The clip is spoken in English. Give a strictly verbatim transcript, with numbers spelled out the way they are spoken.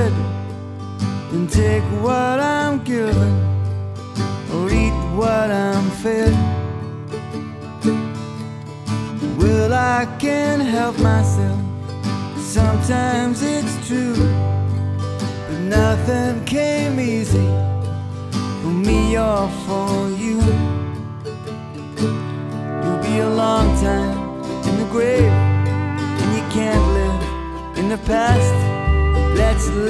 bread and take what I'm given, or eat what I'm fed. Well, I can't help myself, sometimes it's true, but nothing came easy for me or for you. You'll be a long time in the grave, and you can't live in the past.